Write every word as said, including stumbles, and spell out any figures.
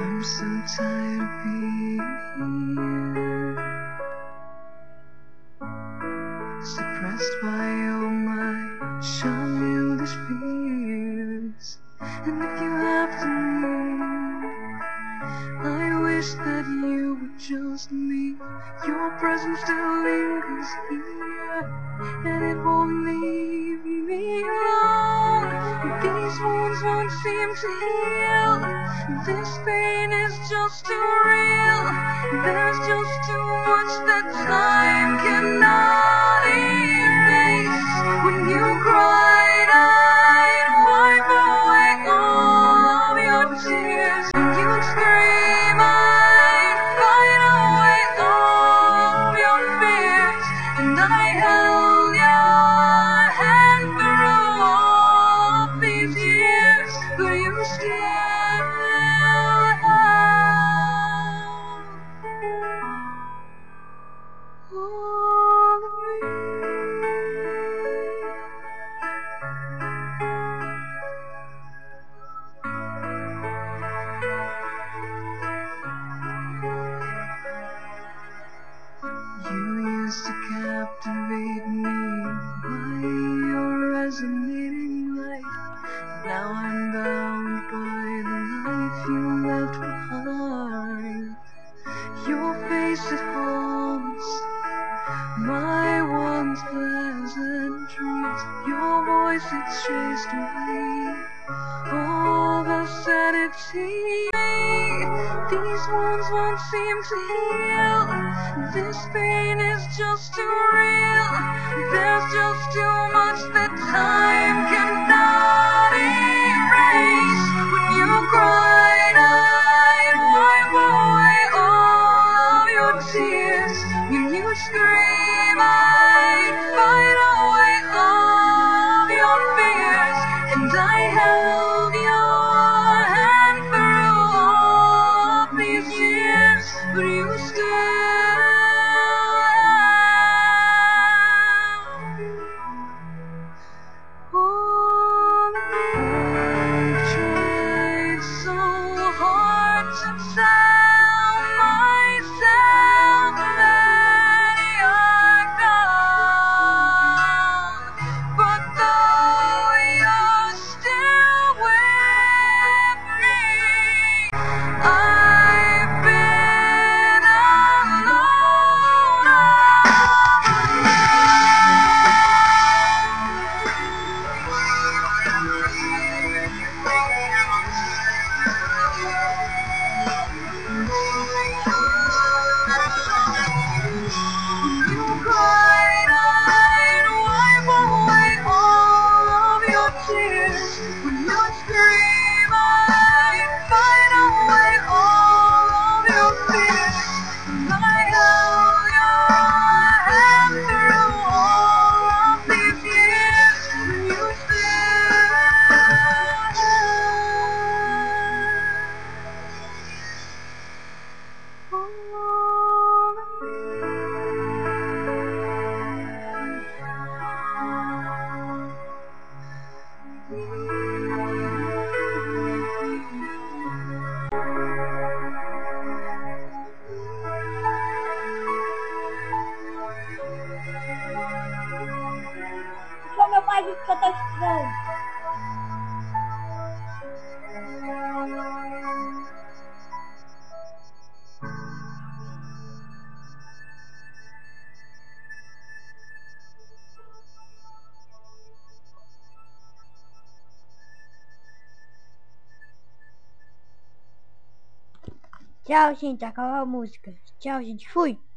I'm so tired of being here, suppressed by all my childish fears. And if you have to leave, I wish that you would just leave. Your presence still lingers here, and it won't leave me alone. These wounds won't seem to heal. This pain is just too real. There's just too much that time cannot erase. When you cried, I'd wipe away all of your tears. When you'd scream, I'd fight away all of your fears. And I held your hand through all of these years, but you still have all of me. You used to captivate me by your resonating light. Now I'm bound by the life you left behind. Your face, it haunts my once pleasant dreams. Your voice, it chased away all the sanity. These wounds won't seem to heal. This pain is just too real. There's just too much that time cannot erase. When you cried, I'd wipe away all of your tears. When you scream, I'd fight away all of your fears. And I held your hand through all of these years, but you still all of me. I've tried so hard to tell myself that you're gone, but though you're still with me, I've been you cried, I'd wipe away all of your tears. When you scream, I'd fight away all of your fears. And I held your hand through all of these years, when you still have all of me. Só meu pai disse que eu tô estranho. Tchau, gente. Acabou a música. Tchau, gente. Fui.